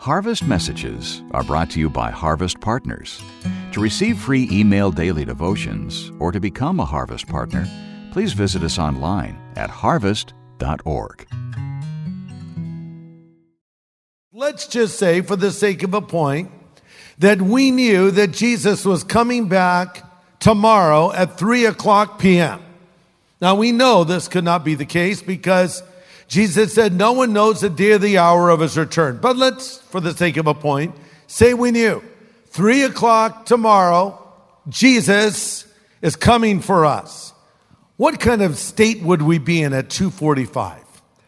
Harvest Messages are brought to you by Harvest Partners. To receive free email daily devotions or to become a Harvest Partner, please visit us online at harvest.org. Let's just say, for the sake of a point, that we knew that Jesus was coming back tomorrow at 3 o'clock p.m. Now, we know this could not be the case because Jesus said no one knows the day or the hour of his return. But let's, for the sake of a point, say we knew. 3 o'clock tomorrow, Jesus is coming for us. What kind of state would we be in at 2:45?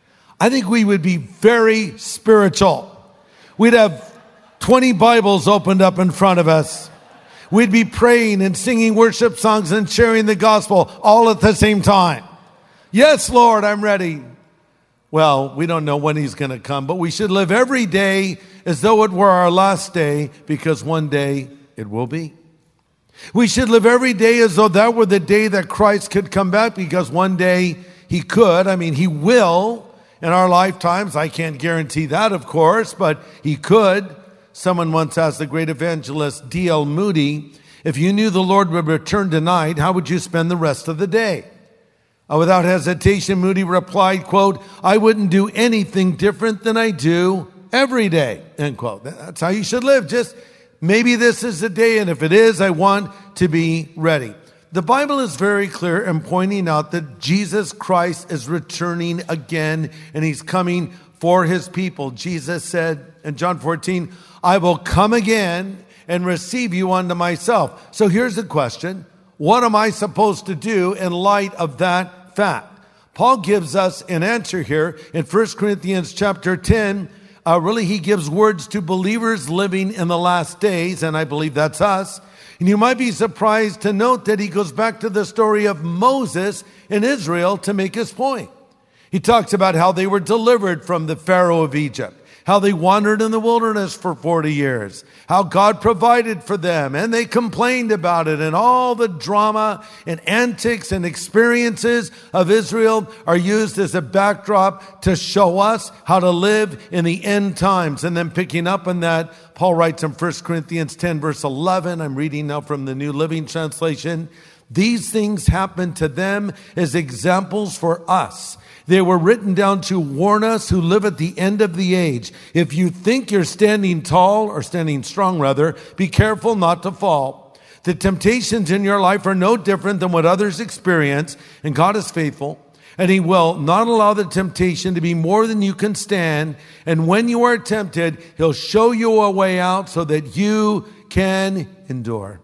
I think we would be very spiritual. We'd have 20 Bibles opened up in front of us. We'd be praying and singing worship songs and sharing the gospel all at the same time. Yes, Lord, I'm ready. Well, we don't know when he's going to come, but we should live every day as though it were our last day, because one day it will be. We should live every day as though that were the day that Christ could come back, because one day he could. He will in our lifetimes. I can't guarantee that, of course, but he could. Someone once asked the great evangelist D.L. Moody, if you knew the Lord would return tonight, how would you spend the rest of the day? Without hesitation, Moody replied, quote, I wouldn't do anything different than I do every day, end quote. That's how you should live. Just maybe this is the day, and if it is, I want to be ready. The Bible is very clear in pointing out that Jesus Christ is returning again, and he's coming for his people. Jesus said in John 14, I will come again and receive you unto myself. So here's the question. What am I supposed to do in light of that fact? Paul gives us an answer here in 1 Corinthians chapter 10. He gives words to believers living in the last days, and I believe that's us. And you might be surprised to note that he goes back to the story of Moses in Israel to make his point. He talks about how they were delivered from the Pharaoh of Egypt, how they wandered in the wilderness for 40 years, how God provided for them, and they complained about it, and all the drama and antics and experiences of Israel are used as a backdrop to show us how to live in the end times. And then picking up on that, Paul writes in 1 Corinthians 10, verse 11, I'm reading now from the New Living Translation, these things happened to them as examples for us. They were written down to warn us who live at the end of the age. If you think you're standing tall, or standing strong rather, be careful not to fall. The temptations in your life are no different than what others experience, and God is faithful, and he will not allow the temptation to be more than you can stand. And when you are tempted, he'll show you a way out so that you can endure.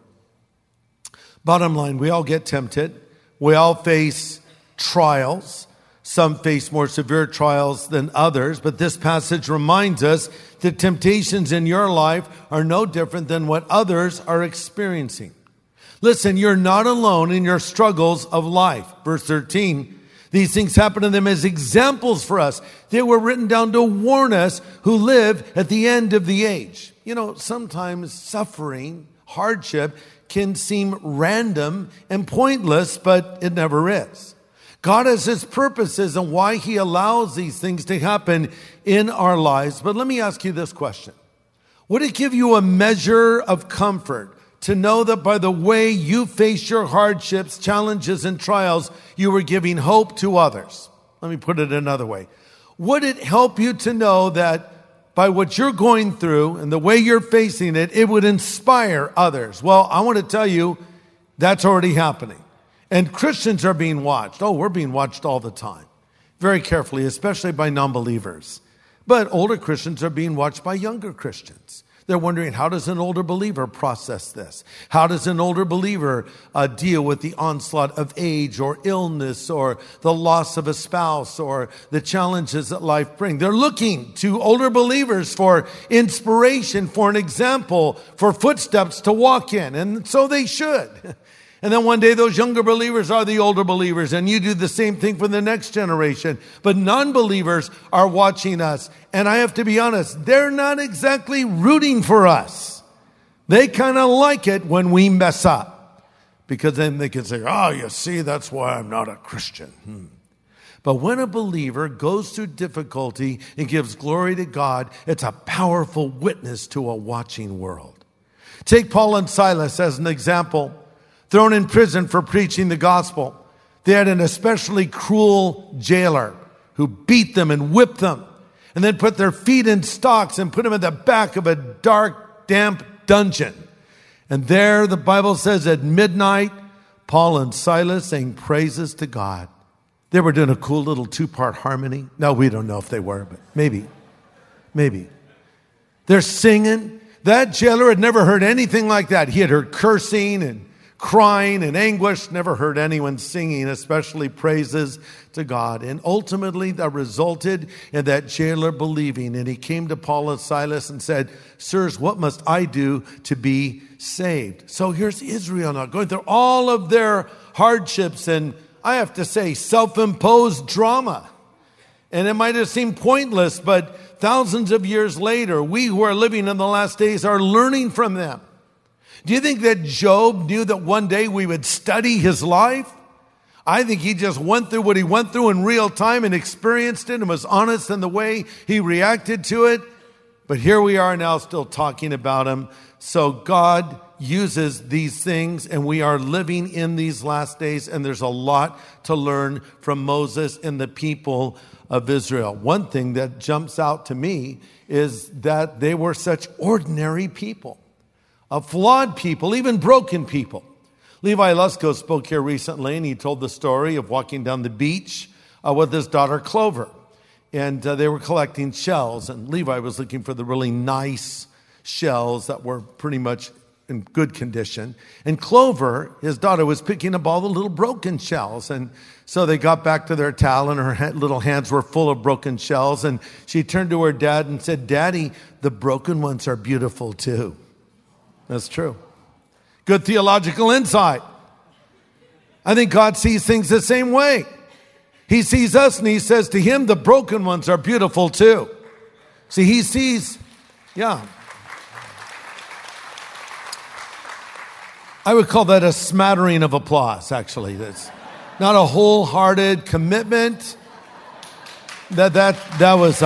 Bottom line, we all get tempted. We all face trials. Some face more severe trials than others, but this passage reminds us that temptations in your life are no different than what others are experiencing. Listen, you're not alone in your struggles of life. Verse 13, these things happen to them as examples for us. They were written down to warn us who live at the end of the age. Sometimes suffering, hardship can seem random and pointless, but it never is. God has his purposes and why he allows these things to happen in our lives. But let me ask you this question. Would it give you a measure of comfort to know that by the way you face your hardships, challenges, and trials, you were giving hope to others? Let me put it another way. Would it help you to know that by what you're going through and the way you're facing it, it would inspire others? Well, I want to tell you that's already happening. And Christians are being watched. We're being watched all the time. Very carefully, especially by non-believers. But older Christians are being watched by younger Christians. They're wondering, how does an older believer process this? How does an older believer deal with the onslaught of age or illness or the loss of a spouse or the challenges that life brings? They're looking to older believers for inspiration, for an example, for footsteps to walk in. And so they should. And then one day those younger believers are the older believers, and you do the same thing for the next generation. But non-believers are watching us. And I have to be honest, they're not exactly rooting for us. They kind of like it when we mess up. Because then they can say, you see, that's why I'm not a Christian. But when a believer goes through difficulty and gives glory to God, it's a powerful witness to a watching world. Take Paul and Silas as an example. Thrown in prison for preaching the gospel. They had an especially cruel jailer who beat them and whipped them and then put their feet in stocks and put them in the back of a dark, damp dungeon. And there, the Bible says, at midnight, Paul and Silas sang praises to God. They were doing a cool little two-part harmony. No, we don't know if they were, but maybe. They're singing. That jailer had never heard anything like that. He had heard cursing and crying and anguish, never heard anyone singing, especially praises to God. And ultimately that resulted in that jailer believing. And he came to Paul and Silas and said, "Sirs, what must I do to be saved?" So here's Israel now going through all of their hardships and, I have to say, self-imposed drama. And it might have seemed pointless, but thousands of years later, we who are living in the last days are learning from them. Do you think that Job knew that one day we would study his life? I think he just went through what he went through in real time and experienced it and was honest in the way he reacted to it. But here we are now still talking about him. So God uses these things and we are living in these last days, and there's a lot to learn from Moses and the people of Israel. One thing that jumps out to me is that they were such ordinary people. Flawed people, even broken people. Levi Lusko spoke here recently, and he told the story of walking down the beach with his daughter Clover. And they were collecting shells, and Levi was looking for the really nice shells that were pretty much in good condition. And Clover, his daughter, was picking up all the little broken shells. And so they got back to their towel, and her little hands were full of broken shells. And she turned to her dad and said, "Daddy, the broken ones are beautiful too." That's true. Good theological insight. I think God sees things the same way. He sees us and he says to him, the broken ones are beautiful too. See, he sees, I would call that a smattering of applause, actually. That's not a wholehearted commitment. That was...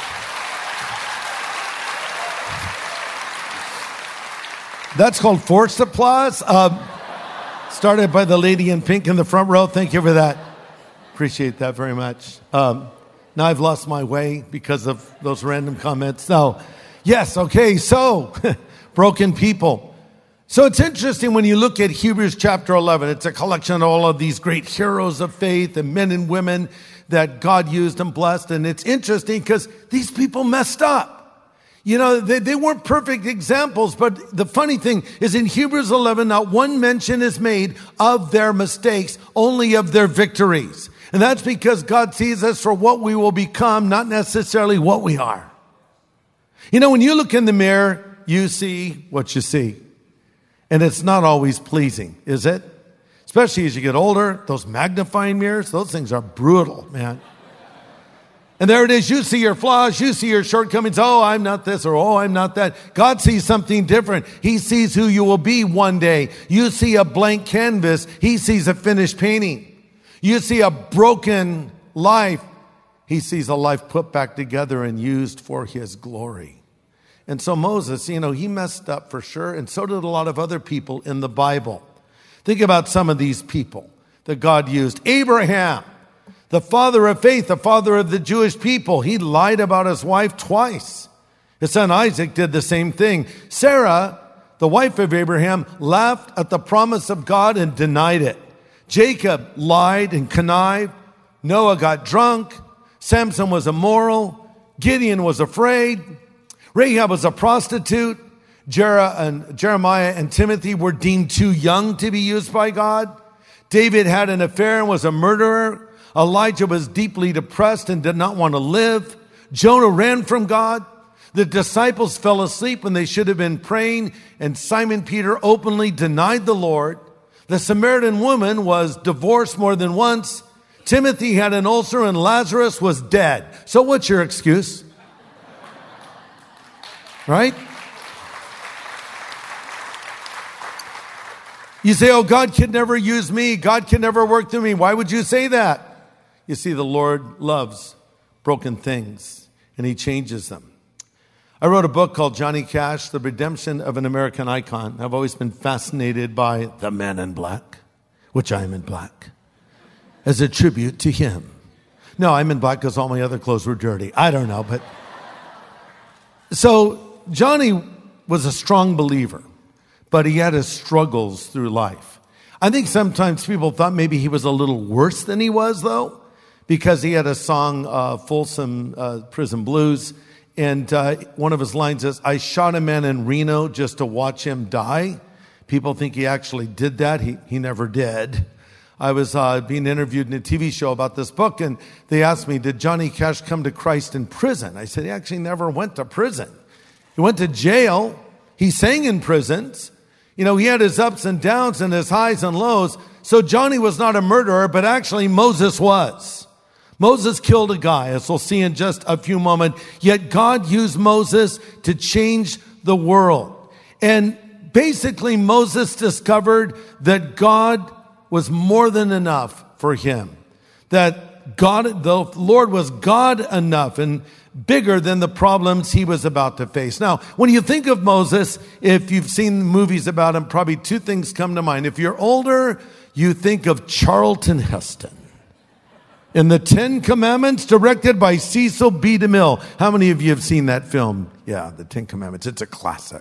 That's called forced applause. Started by the lady in pink in the front row. Thank you for that. Appreciate that very much. Now I've lost my way because of those random comments. Now, yes, okay, so broken people. So it's interesting when you look at Hebrews chapter 11. It's a collection of all of these great heroes of faith and men and women that God used and blessed. And it's interesting because these people messed up. You know, they weren't perfect examples, but the funny thing is in Hebrews 11, not one mention is made of their mistakes, only of their victories. And that's because God sees us for what we will become, not necessarily what we are. You know, when you look in the mirror, you see what you see. And it's not always pleasing, is it? Especially as you get older, those magnifying mirrors, those things are brutal, man. And there it is. You see your flaws. You see your shortcomings. Oh, I'm not this, or oh, I'm not that. God sees something different. He sees who you will be one day. You see a blank canvas. He sees a finished painting. You see a broken life. He sees a life put back together and used for his glory. And so Moses, you know, he messed up for sure. And so did a lot of other people in the Bible. Think about some of these people that God used. Abraham, the father of faith, the father of the Jewish people. He lied about his wife twice. His son Isaac did the same thing. Sarah, the wife of Abraham, laughed at the promise of God and denied it. Jacob lied and connived. Noah got drunk. Samson was immoral. Gideon was afraid. Rahab was a prostitute. Jeremiah and Timothy were deemed too young to be used by God. David had an affair and was a murderer. Elijah was deeply depressed and did not want to live. Jonah ran from God. The disciples fell asleep when they should have been praying, and Simon Peter openly denied the Lord. The Samaritan woman was divorced more than once. Timothy had an ulcer and Lazarus was dead. So what's your excuse? Right? You say, oh, God can never use me. God can never work through me. Why would you say that? You see, the Lord loves broken things, and he changes them. I wrote a book called Johnny Cash, The Redemption of an American Icon. I've always been fascinated by the man in black, which I am in black, as a tribute to him. No, I'm in black because all my other clothes were dirty. I don't know, but... So Johnny was a strong believer, but he had his struggles through life. I think sometimes people thought maybe he was a little worse than he was, though, because he had a song, Folsom Prison Blues, and one of his lines is, I shot a man in Reno just to watch him die. People think he actually did that. He never did. I was being interviewed in a TV show about this book, and they asked me, did Johnny Cash come to Christ in prison? I said, he actually never went to prison. He went to jail. He sang in prisons. You know, he had his ups and downs and his highs and lows. So Johnny was not a murderer, but actually Moses was. Moses killed a guy, as we'll see in just a few moments. Yet God used Moses to change the world. And basically Moses discovered that God was more than enough for him. That God, the Lord was God enough and bigger than the problems he was about to face. Now, when you think of Moses, if you've seen movies about him, probably two things come to mind. If you're older, you think of Charlton Heston in the Ten Commandments, directed by Cecil B. DeMille. How many of you have seen that film? Yeah, the Ten Commandments. It's a classic.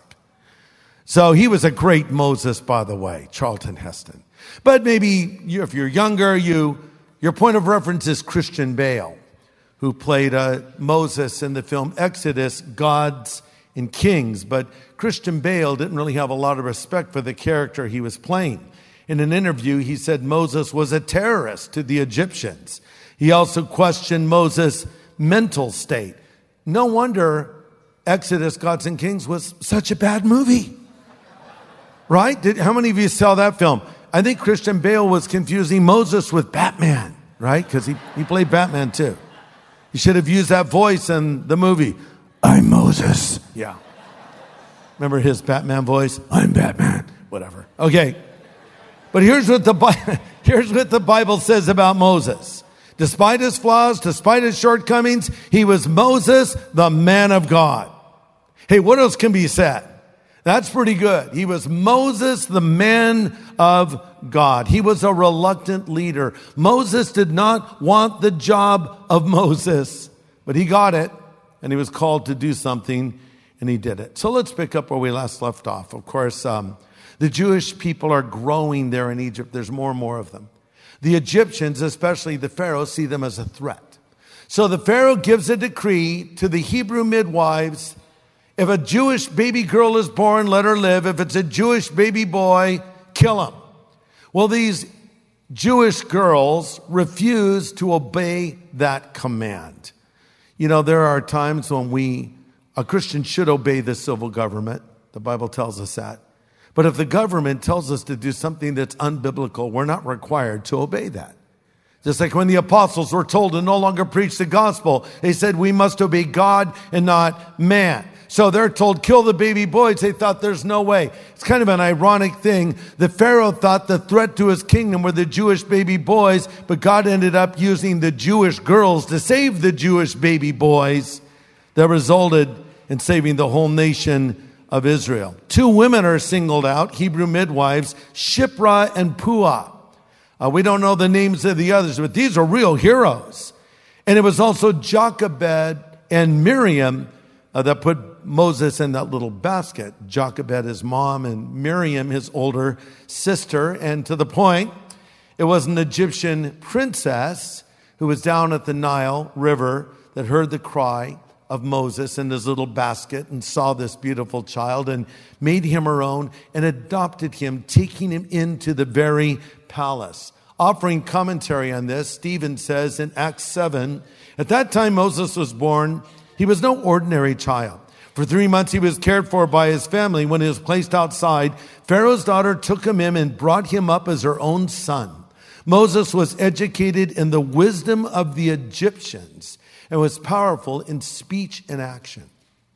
So he was a great Moses, by the way, Charlton Heston. But maybe if you're younger, your point of reference is Christian Bale, who played Moses in the film Exodus, Gods and Kings. But Christian Bale didn't really have a lot of respect for the character he was playing. In an interview, he said Moses was a terrorist to the Egyptians. He also questioned Moses' mental state. No wonder Exodus, Gods and Kings was such a bad movie. Right? How many of you saw that film? I think Christian Bale was confusing Moses with Batman, right? Because he played Batman too. He should have used that voice in the movie. I'm Moses. Yeah. Remember his Batman voice? I'm Batman. Whatever. Okay. But here's what the Bible says about Moses. Despite his flaws, despite his shortcomings, he was Moses, the man of God. Hey, what else can be said? That's pretty good. He was Moses, the man of God. He was a reluctant leader. Moses did not want the job of Moses, but he got it, and he was called to do something, and he did it. So let's pick up where we last left off. Of course, the Jewish people are growing there in Egypt. There's more and more of them. The Egyptians, especially the Pharaoh, see them as a threat. So the Pharaoh gives a decree to the Hebrew midwives. If a Jewish baby girl is born, let her live. If it's a Jewish baby boy, kill him. Well, these Jewish girls refuse to obey that command. You know, there are times when a Christian should obey the civil government. The Bible tells us that. But if the government tells us to do something that's unbiblical, we're not required to obey that. Just like when the apostles were told to no longer preach the gospel, they said we must obey God and not man. So they're told, kill the baby boys. They thought there's no way. It's kind of an ironic thing. The Pharaoh thought the threat to his kingdom were the Jewish baby boys, but God ended up using the Jewish girls to save the Jewish baby boys. That resulted in saving the whole nation of Israel. Two women are singled out, Hebrew midwives, Shiphrah and Puah. We don't know the names of the others, but these are real heroes. And it was also Jochebed and Miriam that put Moses in that little basket. Jochebed, his mom, and Miriam, his older sister. And to the point, it was an Egyptian princess who was down at the Nile River that heard the cry of Moses in his little basket and saw this beautiful child and made him her own and adopted him, taking him into the very palace. Offering commentary on this, Stephen says in Acts 7, at that time Moses was born. He was no ordinary child. For 3 months he was cared for by his family. When he was placed outside, Pharaoh's daughter took him in and brought him up as her own son. Moses was educated in the wisdom of the Egyptians and was powerful in speech and action.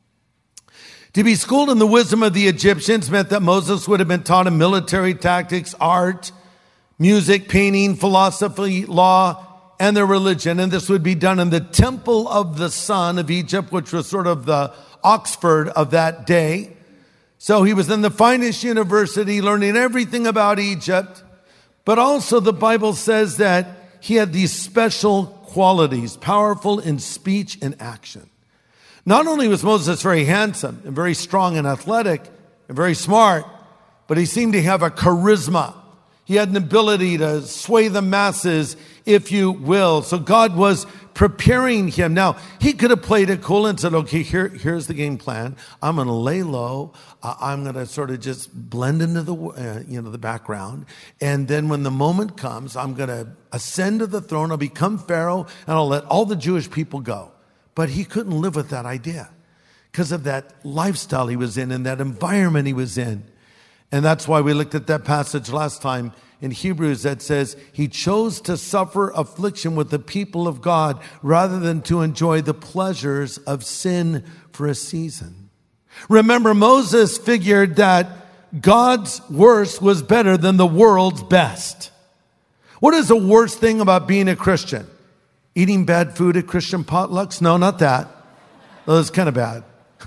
To be schooled in the wisdom of the Egyptians meant that Moses would have been taught in military tactics, art, music, painting, philosophy, law, and their religion. And this would be done in the temple of the sun of Egypt, which was sort of the Oxford of that day. So he was in the finest university learning everything about Egypt. But also the Bible says that he had these special qualities, powerful in speech and action. Not only was Moses very handsome and very strong and athletic and very smart, but he seemed to have a charisma. He had an ability to sway the masses, if you will. So God was preparing him. Now, he could have played it cool and said, okay, here's the game plan. I'm going to lay low. I'm going to sort of just blend into the background. And then when the moment comes, I'm going to ascend to the throne. I'll become Pharaoh and I'll let all the Jewish people go. But he couldn't live with that idea because of that lifestyle he was in and that environment he was in. And that's why we looked at that passage last time in Hebrews that says he chose to suffer affliction with the people of God rather than to enjoy the pleasures of sin for a season. Remember, Moses figured that God's worst was better than the world's best. What is the worst thing about being a Christian? Eating bad food at Christian potlucks? No, not that. That's kind of bad.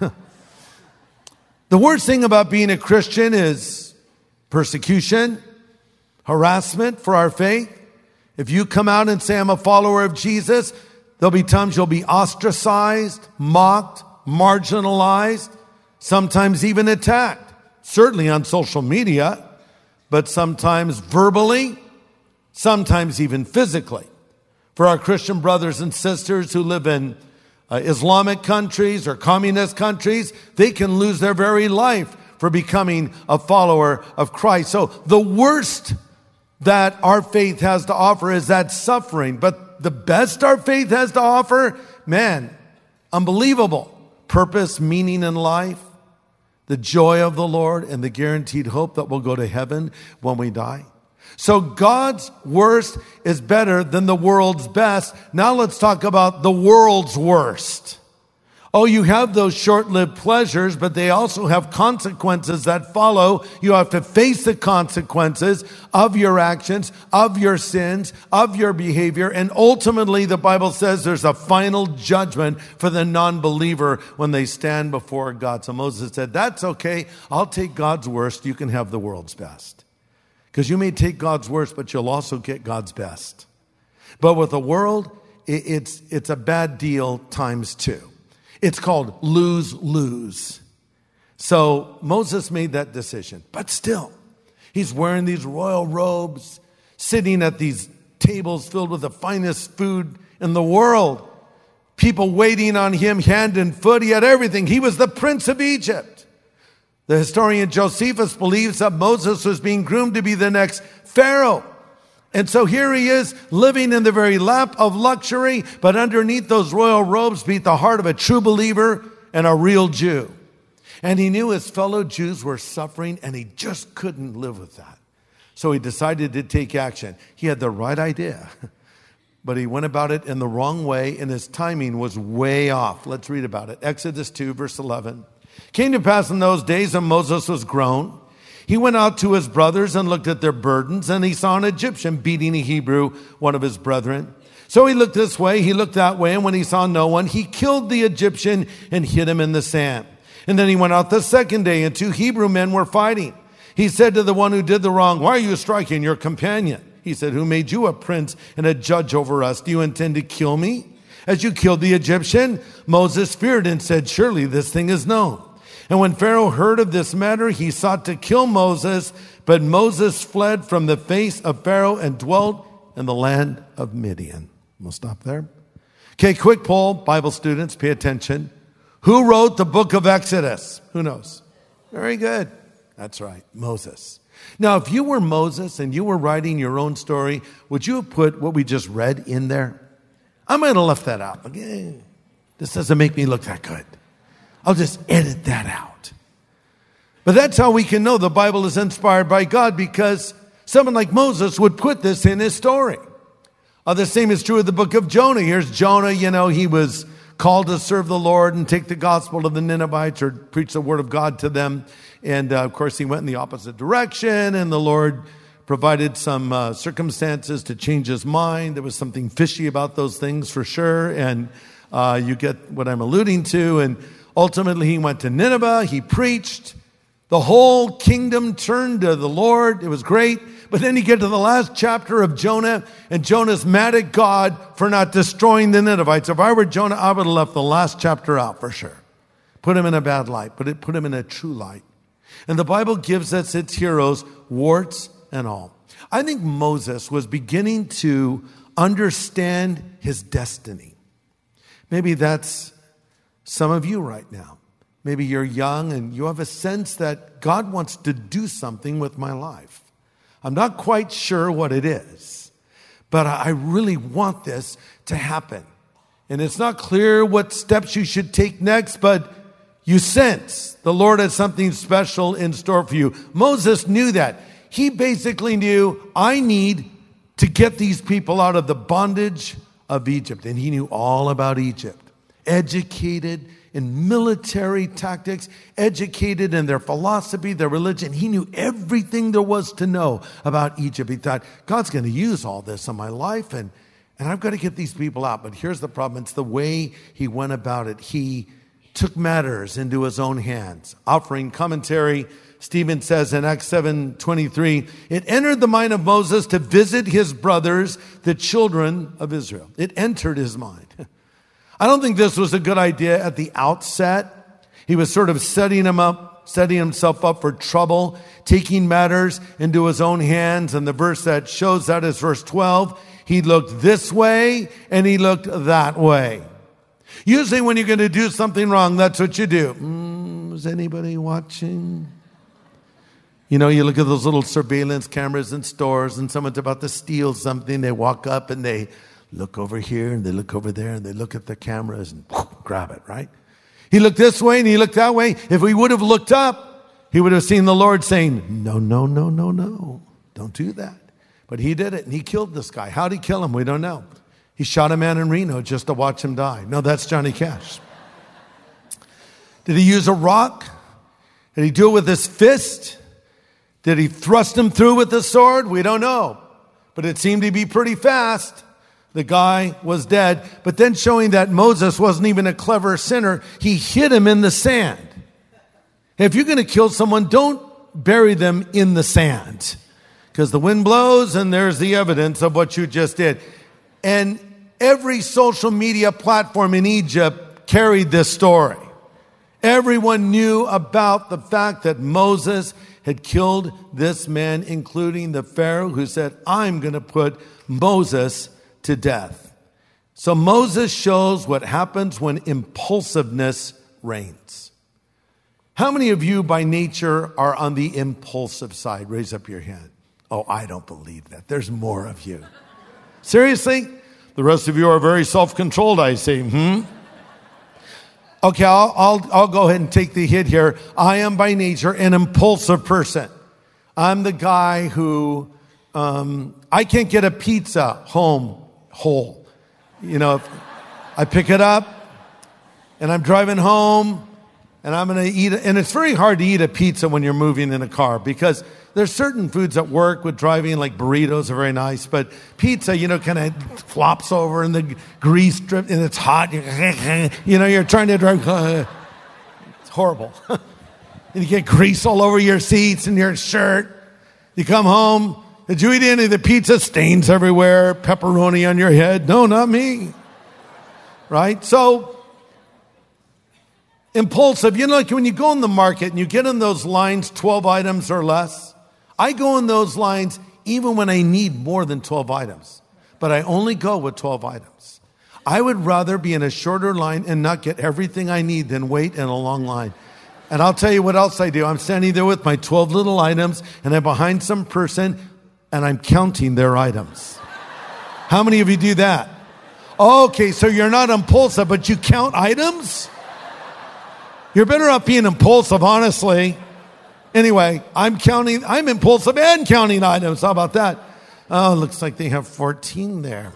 The worst thing about being a Christian is persecution, harassment for our faith. If you come out and say, I'm a follower of Jesus, there'll be times you'll be ostracized, mocked, marginalized, sometimes even attacked. Certainly on social media, but sometimes verbally, sometimes even physically. For our Christian brothers and sisters who live in Islamic countries or communist countries, they can lose their very life for becoming a follower of Christ. So the worst that our faith has to offer is that suffering. But the best our faith has to offer, man, unbelievable. Purpose, meaning in life, the joy of the Lord, and the guaranteed hope that we'll go to heaven when we die. So God's worst is better than the world's best. Now let's talk about the world's worst. Oh, you have those short-lived pleasures, but they also have consequences that follow. You have to face the consequences of your actions, of your sins, of your behavior. And ultimately, the Bible says there's a final judgment for the non-believer when they stand before God. So Moses said, that's okay. I'll take God's worst. You can have the world's best. Because you may take God's worst, but you'll also get God's best. But with the world, it's a bad deal times two. It's called lose-lose. So Moses made that decision. But still, he's wearing these royal robes, sitting at these tables filled with the finest food in the world. People waiting on him hand and foot. He had everything. He was the prince of Egypt. The historian Josephus believes that Moses was being groomed to be the next Pharaoh. And so here he is living in the very lap of luxury, but underneath those royal robes beat the heart of a true believer and a real Jew. And he knew his fellow Jews were suffering and he just couldn't live with that. So he decided to take action. He had the right idea, but he went about it in the wrong way and his timing was way off. Let's read about it. Exodus 2, verse 11. Came to pass in those days when Moses was grown, he went out to his brothers and looked at their burdens, and he saw an Egyptian beating a Hebrew, one of his brethren. So he looked this way, he looked that way, and when he saw no one, he killed the Egyptian and hid him in the sand. And then he went out the second day, and 2 Hebrew men were fighting. He said to the one who did the wrong, why are you striking your companion? He said, who made you a prince and a judge over us? Do you intend to kill me as you killed the Egyptian? Moses feared and said, surely this thing is known. And when Pharaoh heard of this matter, he sought to kill Moses, but Moses fled from the face of Pharaoh and dwelt in the land of Midian. We'll stop there. Okay, quick poll, Bible students, pay attention. Who wrote the book of Exodus? Who knows? Very good. That's right, Moses. Now, if you were Moses and you were writing your own story, would you have put what we just read in there? I might have left that out. Okay. This doesn't make me look that good. I'll just edit that out. But that's how we can know the Bible is inspired by God, because someone like Moses would put this in his story. The same is true of the book of Jonah. Here's Jonah, he was called to serve the Lord and take the gospel to the Ninevites or preach the word of God to them. And of course, he went in the opposite direction, and the Lord provided some circumstances to change his mind. There was something fishy about those things for sure. And you get what I'm alluding to. And ultimately he went to Nineveh. He preached. The whole kingdom turned to the Lord. It was great. But then you get to the last chapter of Jonah, and Jonah's mad at God for not destroying the Ninevites. If I were Jonah, I would have left the last chapter out for sure. Put him in a bad light, but it put him in a true light. And the Bible gives us its heroes, warts and all. I think Moses was beginning to understand his destiny. Maybe that's some of you right now. Maybe you're young and you have a sense that God wants to do something with my life. I'm not quite sure what it is, but I really want this to happen. And it's not clear what steps you should take next, but you sense the Lord has something special in store for you. Moses knew that. He basically knew, I need to get these people out of the bondage of Egypt. And he knew all about Egypt. Educated in military tactics, educated in their philosophy, their religion. He knew everything there was to know about Egypt. He thought, God's going to use all this in my life, and I've got to get these people out. But here's the problem. It's the way he went about it. He took matters into his own hands. Offering commentary, Stephen says in Acts 7:23, it entered the mind of Moses to visit his brothers, the children of Israel. It entered his mind. I don't think this was a good idea at the outset. He was sort of setting himself up for trouble, taking matters into his own hands. And the verse that shows that is verse 12. He looked this way and he looked that way. Usually when you're going to do something wrong, that's what you do. Is anybody watching? You know, you look at those little surveillance cameras in stores and someone's about to steal something. They walk up and they look over here and they look over there and they look at the cameras and grab it, right? He looked this way and he looked that way. If he would have looked up, he would have seen the Lord saying, no, no, no, no, no. Don't do that. But he did it and he killed this guy. How'd he kill him? We don't know. He shot a man in Reno just to watch him die. No, that's Johnny Cash. Did he use a rock? Did he do it with his fist? Did he thrust him through with the sword? We don't know. But it seemed to be pretty fast. The guy was dead. But then showing that Moses wasn't even a clever sinner, he hid him in the sand. If you're going to kill someone, don't bury them in the sand. Because the wind blows and there's the evidence of what you just did. And every social media platform in Egypt carried this story. Everyone knew about the fact that Moses had killed this man, including the Pharaoh who said, I'm going to put Moses to death. So Moses shows what happens when impulsiveness reigns. How many of you by nature are on the impulsive side? Raise up your hand. Oh, I don't believe that. There's more of you. Seriously? The rest of you are very self-controlled, I say. Okay, I'll go ahead and take the hit here. I am by nature an impulsive person. I'm the guy who, I can't get a pizza home whole. You know, if I pick it up and I'm driving home and I'm going to eat it. And it's very hard to eat a pizza when you're moving in a car because there's certain foods that work with driving, like burritos are very nice. But pizza, you know, kind of flops over and the grease drip and it's hot. You know, you're trying to drive. It's horrible. And you get grease all over your seats and your shirt. You come home. Did you eat any of the pizza? Stains everywhere. Pepperoni on your head. No, not me. Right? So, impulsive. You know, like when you go in the market and you get in those lines, 12 items or less. I go in those lines even when I need more than 12 items. But I only go with 12 items. I would rather be in a shorter line and not get everything I need than wait in a long line. And I'll tell you what else I do. I'm standing there with my 12 little items and I'm behind some person and I'm counting their items. How many of you do that? Okay, so you're not impulsive, but you count items? You're better off being impulsive, honestly. Anyway, I'm impulsive and counting items. How about that? Oh, looks like they have 14 there.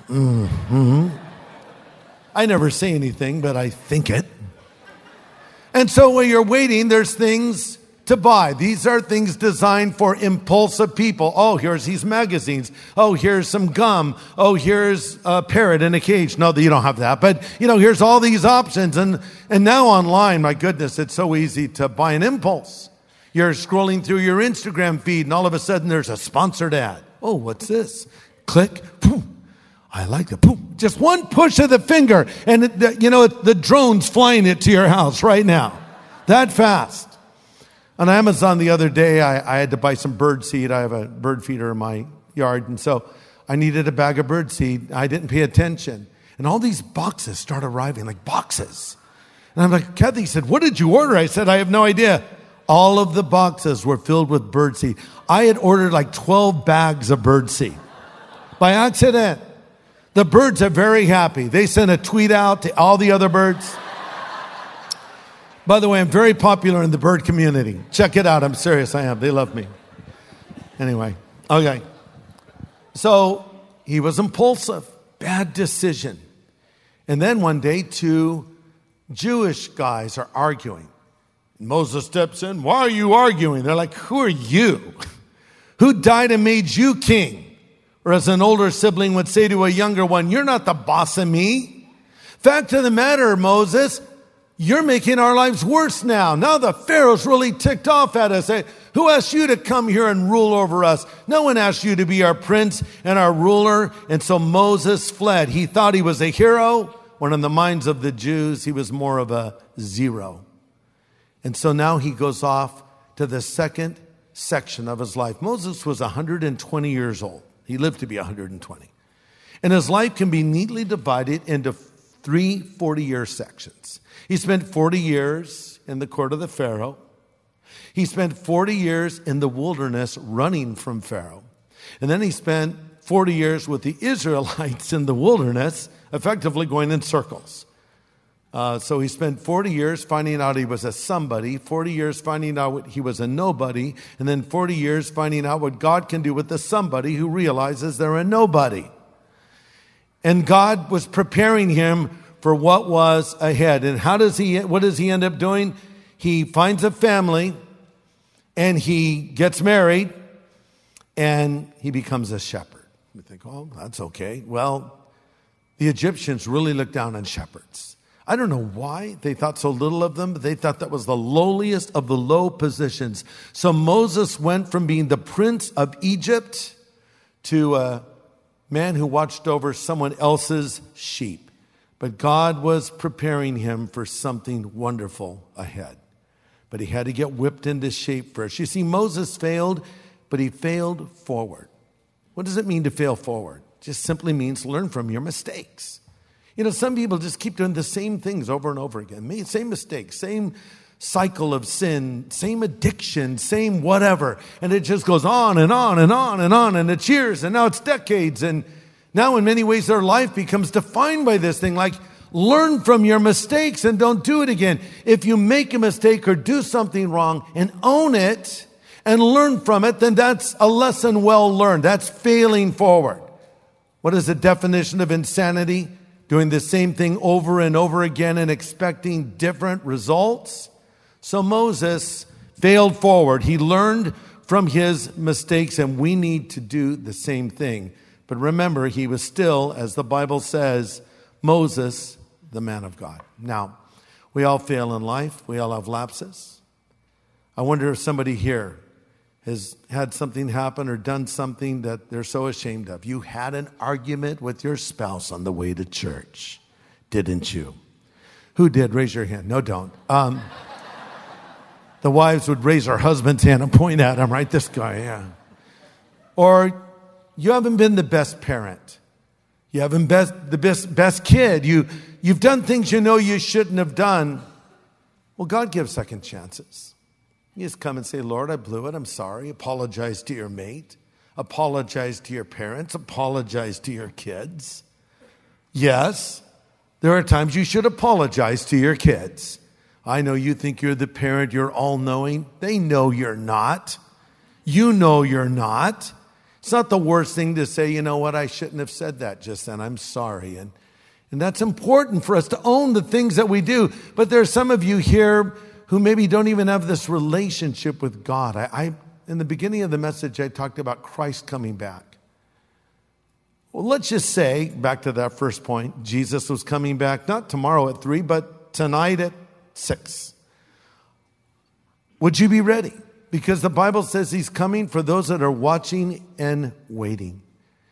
I never say anything, but I think it. And so while you're waiting, there's things to buy. These are things designed for impulsive people. Oh, here's these magazines. Oh, here's some gum. Oh, here's a parrot in a cage. No, you don't have that. But, here's all these options. And now online, my goodness, it's so easy to buy an impulse. You're scrolling through your Instagram feed, and all of a sudden there's a sponsored ad. Oh, what's this? Click. Boom. I like it. Boom. Just one push of the finger, and the drone's flying it to your house right now. That fast. On Amazon the other day, I had to buy some bird seed. I have a bird feeder in my yard, and so I needed a bag of bird seed. I didn't pay attention. And all these boxes start arriving, like boxes. And I'm like, Kathy said, what did you order? I said, I have no idea. All of the boxes were filled with bird seed. I had ordered like 12 bags of bird seed by accident. The birds are very happy. They sent a tweet out to all the other birds. By the way, I'm very popular in the bird community. Check it out. I'm serious. I am. They love me. Anyway, okay. So he was impulsive. Bad decision. And then one day, two Jewish guys are arguing. Moses steps in. Why are you arguing? They're like, who are you? Who died and made you king? Or as an older sibling would say to a younger one, you're not the boss of me. Fact of the matter, Moses, you're making our lives worse now. Now the Pharaoh's really ticked off at us. Hey, who asked you to come here and rule over us? No one asked you to be our prince and our ruler. And so Moses fled. He thought he was a hero, when in the minds of the Jews, he was more of a zero. And so now he goes off to the second section of his life. Moses was 120 years old. He lived to be 120. And his life can be neatly divided into three 40-year sections. He spent 40 years in the court of the Pharaoh. He spent 40 years in the wilderness running from Pharaoh. And then he spent 40 years with the Israelites in the wilderness, effectively going in circles. So he spent 40 years finding out he was a somebody, 40 years finding out he was a nobody, and then 40 years finding out what God can do with the somebody who realizes they're a nobody. And God was preparing him for what was ahead. And what does he end up doing? He finds a family, and he gets married, and he becomes a shepherd. You think, oh, that's okay. Well, the Egyptians really looked down on shepherds. I don't know why they thought so little of them, but they thought that was the lowliest of the low positions. So Moses went from being the prince of Egypt to a man who watched over someone else's sheep. But God was preparing him for something wonderful ahead. But he had to get whipped into shape first. You see, Moses failed, but he failed forward. What does it mean to fail forward? It just simply means learn from your mistakes. Some people just keep doing the same things over and over again. Same mistakes, same cycle of sin, same addiction, same whatever. And it just goes on and on and on and on. And it's years, and now it's decades. And now in many ways their life becomes defined by this thing. Like, learn from your mistakes and don't do it again. If you make a mistake or do something wrong and own it and learn from it, then that's a lesson well learned. That's failing forward. What is the definition of insanity? Doing the same thing over and over again and expecting different results. So Moses failed forward. He learned from his mistakes, and we need to do the same thing. But remember, he was still, as the Bible says, Moses, the man of God. Now, we all fail in life. We all have lapses. I wonder if somebody here has had something happen or done something that they're so ashamed of. You had an argument with your spouse on the way to church, didn't you? Who did? Raise your hand. No, don't. The wives would raise her husband's hand and point at him, right? This guy, yeah. Or you haven't been the best parent. You haven't been the best kid. You've done things you know you shouldn't have done. Well, God gives second chances. You just come and say, Lord, I blew it. I'm sorry. Apologize to your mate. Apologize to your parents. Apologize to your kids. Yes, there are times you should apologize to your kids. I know you think you're the parent, you're all-knowing. They know you're not. You know you're not. It's not the worst thing to say, you know what, I shouldn't have said that just then. I'm sorry. And that's important for us to own the things that we do. But there are some of you here who maybe don't even have this relationship with God. In the beginning of the message, I talked about Christ coming back. Well, let's just say, back to that first point, Jesus was coming back not tomorrow at 3, but tonight at 6. Would you be ready? Because the Bible says he's coming for those that are watching and waiting.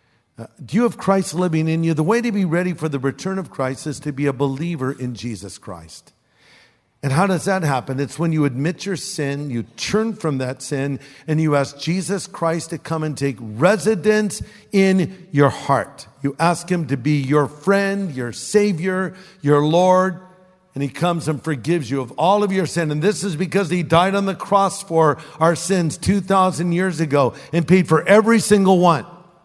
Do you have Christ living in you? The way to be ready for the return of Christ is to be a believer in Jesus Christ. And how does that happen? It's when you admit your sin, you turn from that sin, and you ask Jesus Christ to come and take residence in your heart. You ask him to be your friend, your Savior, your Lord, and he comes and forgives you of all of your sin. And this is because he died on the cross for our sins 2,000 years ago and paid for every single one.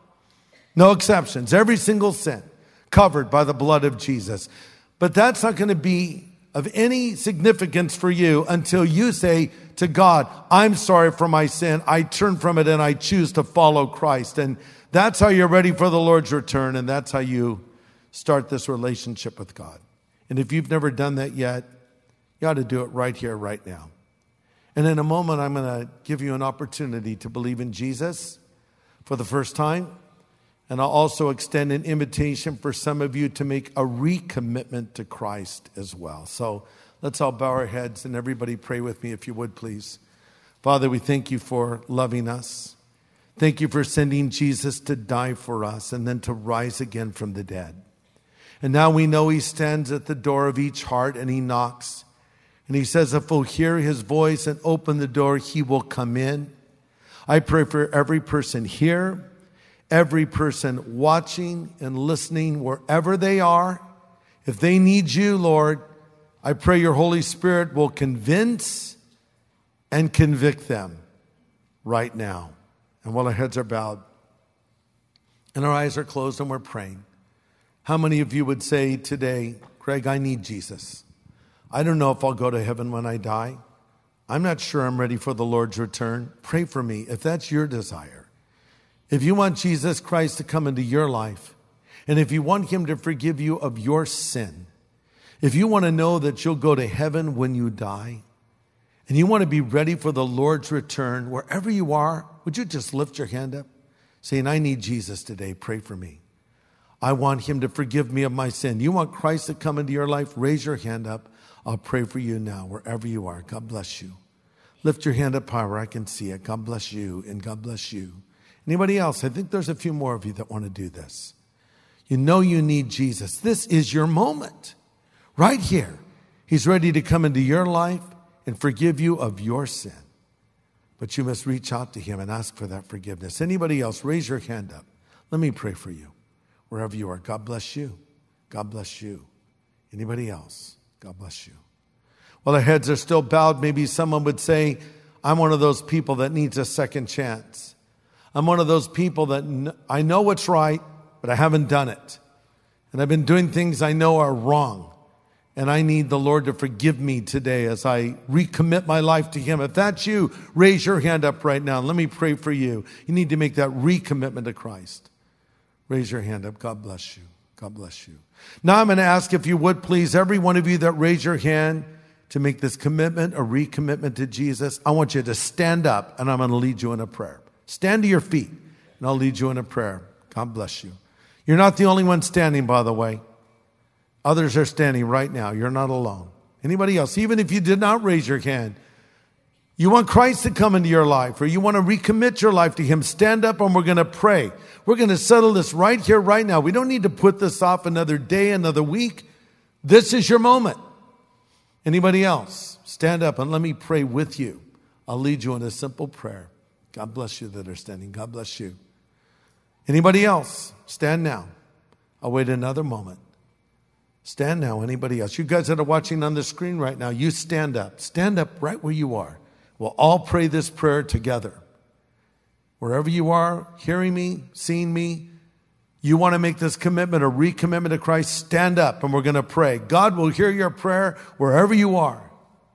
No exceptions. Every single sin covered by the blood of Jesus. But that's not going to be of any significance for you until you say to God, I'm sorry for my sin. I turn from it and I choose to follow Christ. And that's how you're ready for the Lord's return. And that's how you start this relationship with God. And if you've never done that yet, you ought to do it right here, right now. And in a moment, I'm going to give you an opportunity to believe in Jesus for the first time. And I'll also extend an invitation for some of you to make a recommitment to Christ as well. So let's all bow our heads and everybody pray with me if you would, please. Father, we thank you for loving us. Thank you for sending Jesus to die for us and then to rise again from the dead. And now we know he stands at the door of each heart and he knocks. And he says if we'll hear his voice and open the door, he will come in. I pray for every person here, every person watching and listening wherever they are. If they need you, Lord, I pray your Holy Spirit will convince and convict them right now. And while our heads are bowed and our eyes are closed and we're praying, how many of you would say today, Greg, I need Jesus. I don't know if I'll go to heaven when I die. I'm not sure I'm ready for the Lord's return. Pray for me if that's your desire. If you want Jesus Christ to come into your life, and if you want him to forgive you of your sin, if you want to know that you'll go to heaven when you die, and you want to be ready for the Lord's return, wherever you are, would you just lift your hand up, saying, I need Jesus today, pray for me. I want him to forgive me of my sin. You want Christ to come into your life? Raise your hand up. I'll pray for you now, wherever you are. God bless you. Lift your hand up higher. I can see it. God bless you, and God bless you. Anybody else? I think there's a few more of you that want to do this. You know you need Jesus. This is your moment. Right here. He's ready to come into your life and forgive you of your sin. But you must reach out to him and ask for that forgiveness. Anybody else? Raise your hand up. Let me pray for you. Wherever you are. God bless you. God bless you. Anybody else? God bless you. While our heads are still bowed, maybe someone would say, I'm one of those people that needs a second chance. I'm one of those people that I know what's right, but I haven't done it. And I've been doing things I know are wrong. And I need the Lord to forgive me today as I recommit my life to him. If that's you, raise your hand up right now. Let me pray for you. You need to make that recommitment to Christ. Raise your hand up. God bless you. God bless you. Now I'm going to ask if you would please, every one of you that raise your hand to make this commitment, a recommitment to Jesus, I want you to stand up and I'm going to lead you in a prayer. Stand to your feet and I'll lead you in a prayer. God bless you. You're not the only one standing, by the way. Others are standing right now. You're not alone. Anybody else? Even if you did not raise your hand, you want Christ to come into your life or you want to recommit your life to him, stand up and we're going to pray. We're going to settle this right here, right now. We don't need to put this off another day, another week. This is your moment. Anybody else? Stand up and let me pray with you. I'll lead you in a simple prayer. God bless you that are standing. God bless you. Anybody else? Stand now. I'll wait another moment. Stand now. Anybody else? You guys that are watching on the screen right now, you stand up. Stand up right where you are. We'll all pray this prayer together. Wherever you are, hearing me, seeing me, you want to make this commitment, a recommitment to Christ, stand up and we're going to pray. God will hear your prayer wherever you are.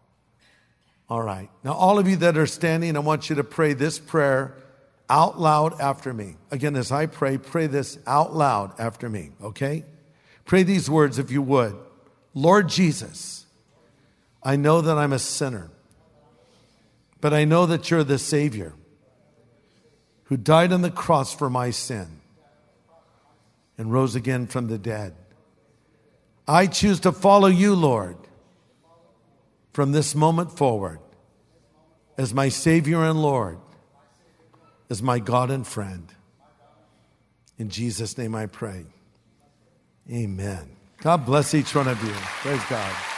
All right. Now, all of you that are standing, I want you to pray this prayer out loud after me. Again, as I pray this out loud after me, okay? Pray these words if you would. Lord Jesus, I know that I'm a sinner, but I know that you're the Savior who died on the cross for my sin and rose again from the dead. I choose to follow you, Lord, from this moment forward as my Savior and Lord, as my God and friend. In Jesus' name I pray. Amen. God bless each one of you. Praise God.